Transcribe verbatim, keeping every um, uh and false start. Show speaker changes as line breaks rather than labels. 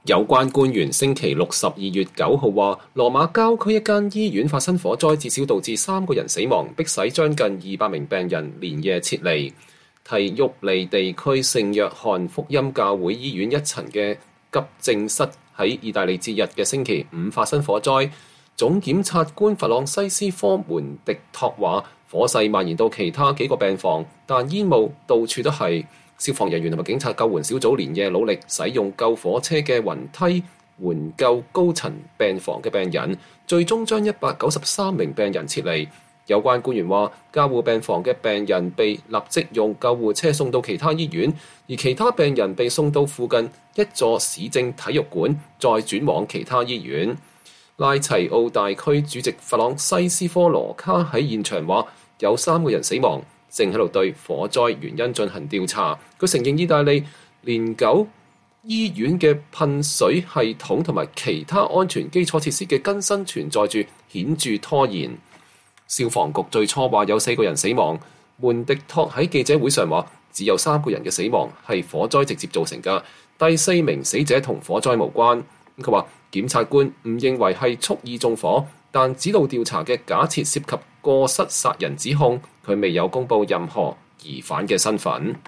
有關官員星期六十二月九號話，羅馬郊區一間醫院發生火災，至少導致三個人死亡，迫使將近二百名病人連夜撤離。提沃利地區聖約翰福音教會醫院一層嘅急症室喺意大利節日嘅星期五發生火災。總檢察官弗朗西斯科門迪托話，火勢蔓延到其他幾個病房，但煙霧到處都係。消防人員同埋警察救援小組連夜努力，使用救火車嘅雲梯援救高層病房嘅病人，最終將一百九十三名病人撤離。有關官員話，加護病房嘅病人被立即用救護車送到其他醫院，而其他病人被送到附近一座市政體育館，再轉往其他醫院。拉齊奧大區主席弗朗西斯科羅卡喺現場話，有三個人死亡，正喺度對火災原因進行調查。佢承認意大利年久醫院嘅噴水系統同埋其他安全基礎設施嘅更新存在住顯著拖延。消防局最初話有四個人死亡，門迪托喺記者會上話只有三個人嘅死亡係火災直接造成㗎，第四名死者同火災無關。佢話檢察官唔認為係蓄意縱火，但指導調查嘅假設涉及過失殺人指控，佢未有公布任何疑犯嘅身份。